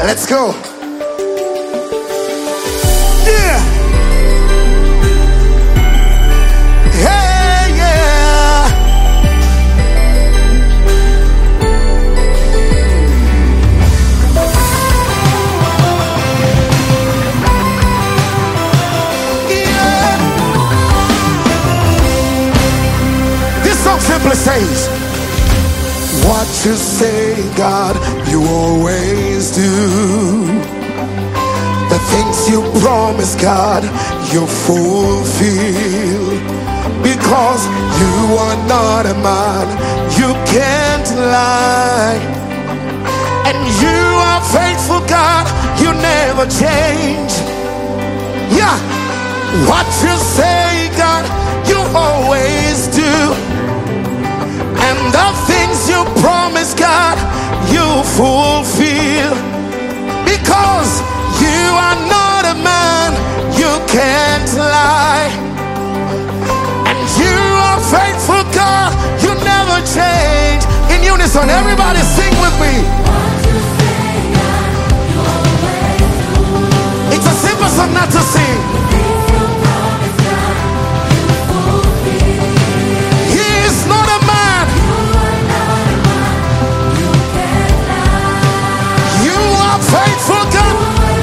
Let's go. Yeah. Hey, yeah. Yeah. This song simply says, what you say, God, you always do. The things you promise, God, you fulfill. Because you are not a man, you can't lie. And you are faithful, God, you never change. Yeah, what you say, God, you always do. And the things you promise, God, you fulfill. Because you are not a man, you can't lie. And you are faithful, God, you never change. In unison, everybody sing with me. It's a simple song not to sing. Faithful God.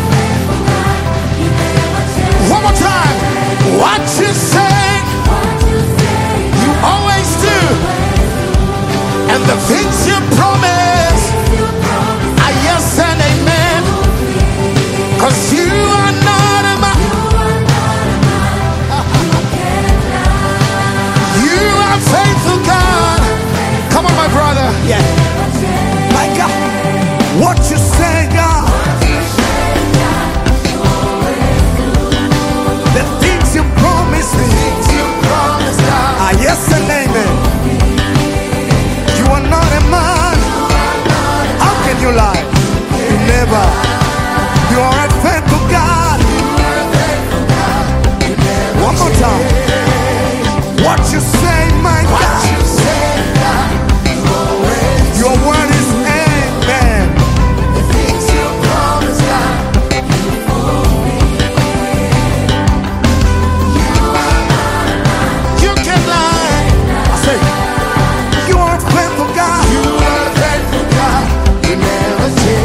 One more time. What you say, you always do. And the things you promise are yes and amen. 'Cause you are not a man. You are faithful God. Come on, my brother. Yeah. My God. What you say, God. The things you promise me, ah, yes and amen. You are not a man. How can you lie? You never. You are a faithful God. One more time. What you say, my God. Your word is amen. You are a faithful God. You are a faithful God. You never change.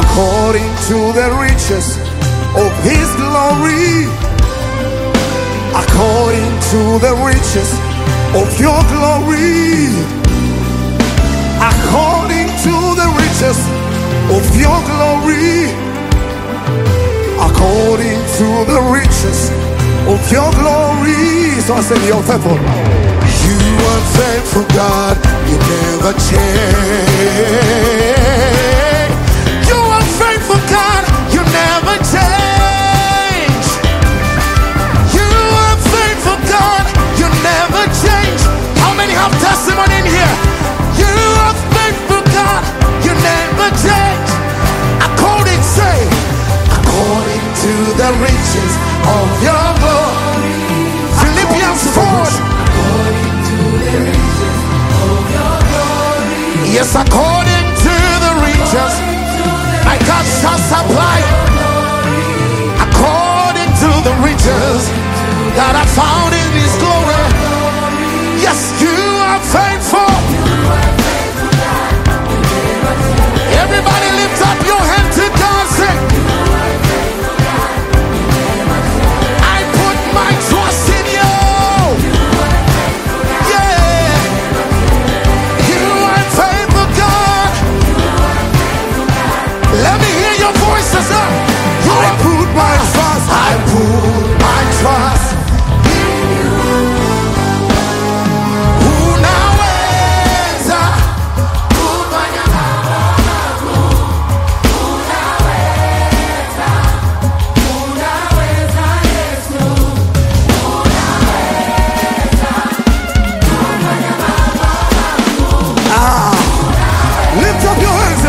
according to the riches of his glory, according to the riches of your glory, according to the riches of your glory, according to the riches of your glory. So I said, you're faithful. You are faithful, God. You never change. You are faithful, God. You never change. You are faithful, God. You never change. How many have testimony in here? You are faithful, God. You never change. According, say, according to the riches of your glory. Philippians 4. Yes, according to the riches, my God shall supply. According to the riches that I found in his glory. Yes, you are faithful. Everybody lift up your hand to God, say, I put my trust in you. Let me hear your voices up. I put my trust. I put my trust in you. Unaweza kufanya mambo makuu. Unaweza Yesu. Unaweza kufanya mambo makuu. Lift up your hands.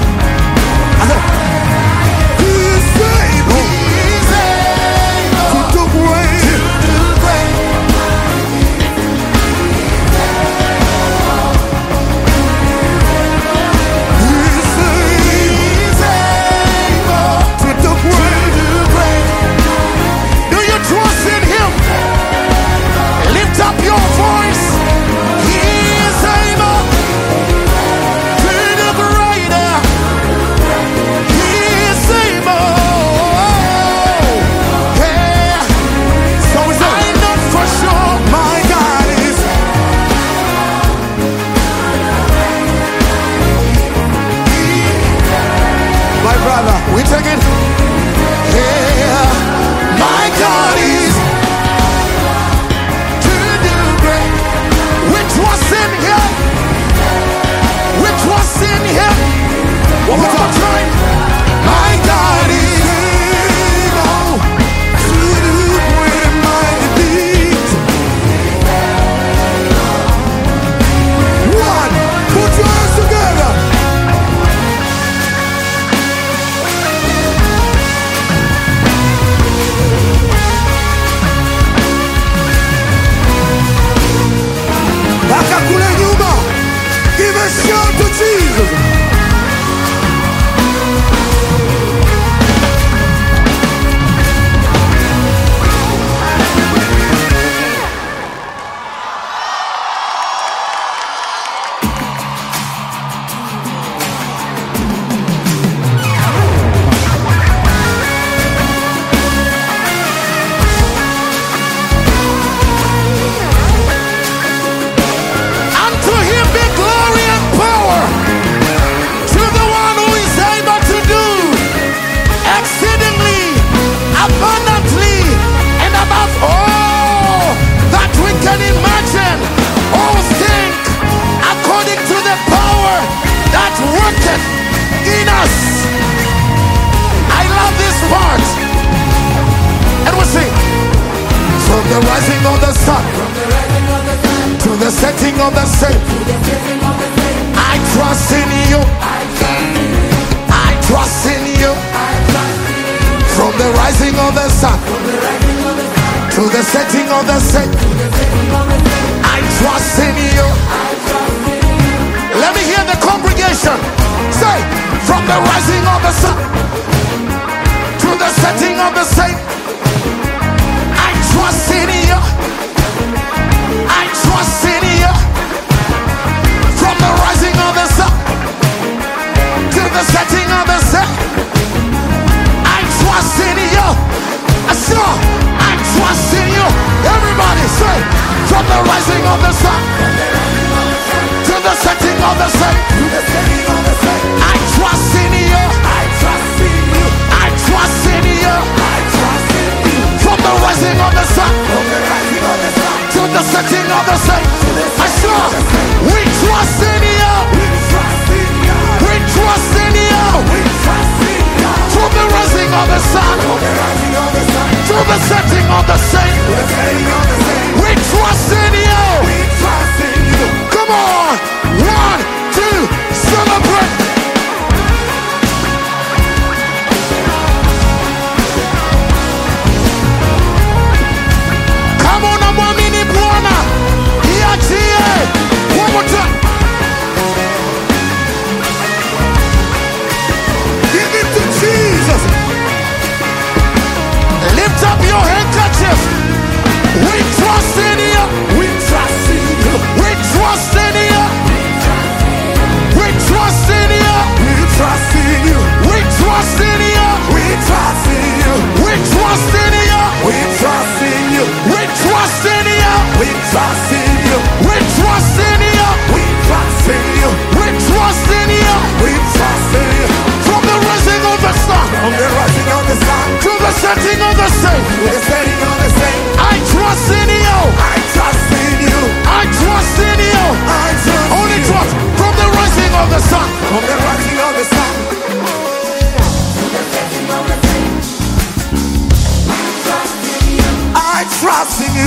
We take it. Yeah, my God is to do great. Which was in him? Which was in him? One more time. My God is able to do great mighty deeds. One, put your hands together. Give a shout to Jesus. The rising of the sun to the setting of the same. I trust in you. I trust in you. From the rising of the sun to the setting of the same. I trust in you. Let me hear the congregation say, from the rising of the sun to the setting of the same. I trust in you. I trust in you. From the rising of the sun to the setting of the sun.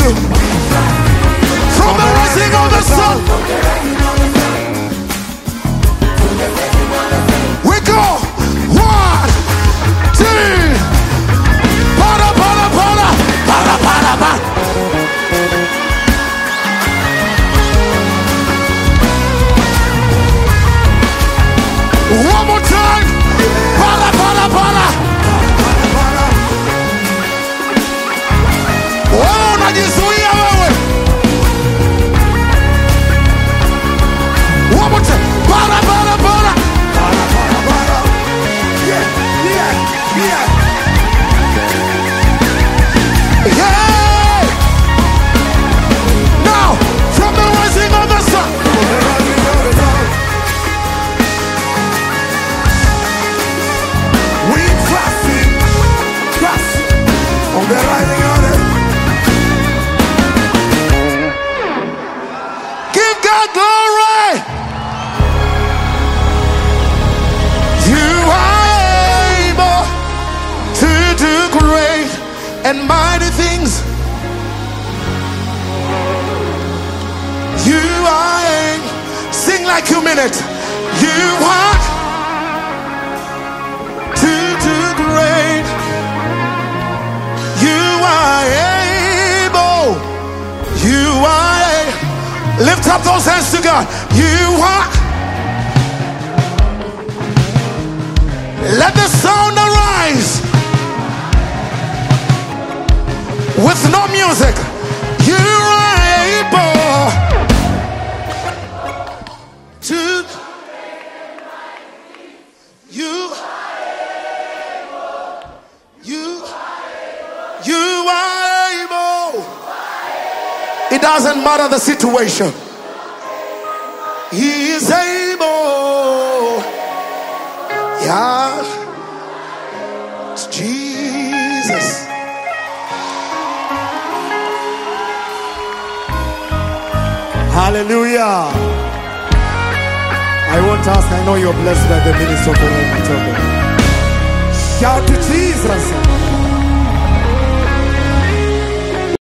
you. From the rising of the sun. We go. 1, 2. Para, para, para. Para, para, para. One more time. Para, para, para. Oh, najizuia wewe. One more time. Para, para, para. Para, para, para. Yeah, yeah, yeah. Yeah. Now, from the rising of the sun. We crossing on the rising of the sun. Give God glory. You are able to do great and mighty things. You are able. Sing like you mean it. You are to do great. You are able. You are able. Lift up those hands to God. You are. Let the sound arise with no music. You are able to. You are able. It doesn't matter the situation. He is able. Yeah. It's Jesus. Hallelujah. I want to ask, I know you're blessed by the ministry of the Lord. Shout to Jesus.